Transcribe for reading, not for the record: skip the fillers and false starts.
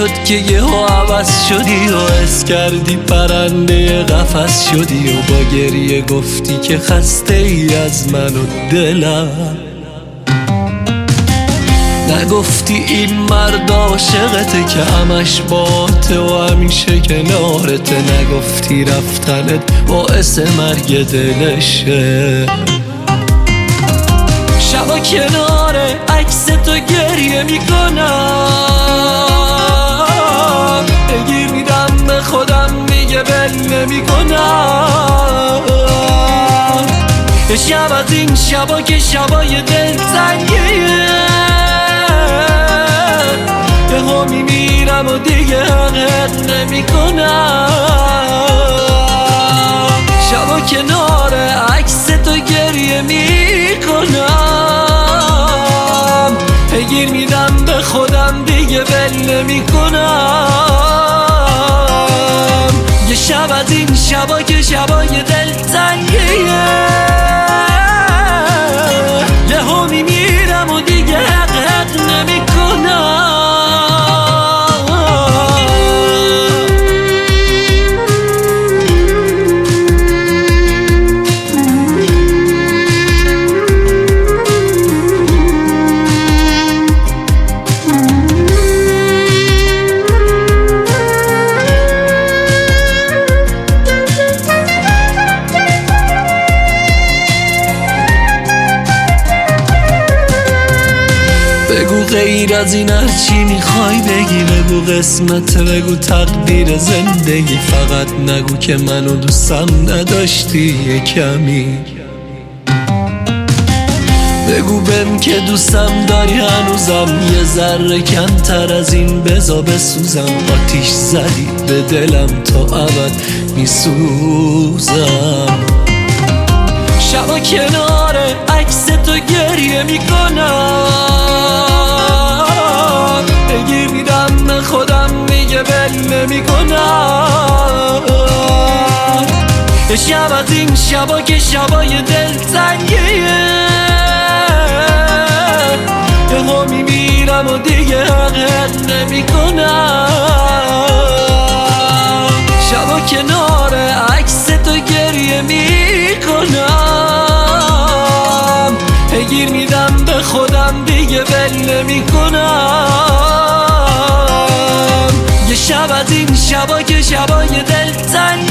شد که یهو عوض شدی و حس کردی پرنده قفس شدی و با گریه گفتی که خسته ای از من و دلم. نگفتی این مرد عاشقته که همش باته و همیشه کنارته. نگفتی رفتنت باعث مرگ دلشه. شبا کنار عکس تو گریه میکنم، بگیر میدم به خودم دیگه بل نمیکنم. یه شب از این شبا که شبای دلتنگیه، یهو میمیرم و دیگه حقت نمیکنم. شبا کنار عکس تو گریه میکنم، بگیر میدم به خودم دیگه بل نمیکنم. یه شب از این شبا که شبای دلتنگیه، یهو میمیرم و دیگه حقت نمیکنم. بگو غیر از این هرچی میخوای بگی، بگو قسمت، بگو تقدیر زندگی. فقط نگو که منو دوستم نداشتی یه کمی. بگو بهم که دوستم داری هنوزم، یه ذره کمتر از این بذار بسوزم. آتیش زدی به دلم تا ابد میسوزم. شبا کنار عکس تو گریه میکنم، بگیر میدم به خودم دیگه بل نمیکنم. یه شب از این شبا که شبای دلتنگیه، یهو میمیرم و دیگه حقت نمیکنم. شبا کنار عکس تو گریه میکنم، بگیر میدم به خودم دیگه بل نمیکنم. یه شب از این شبا که شبای دلتنگ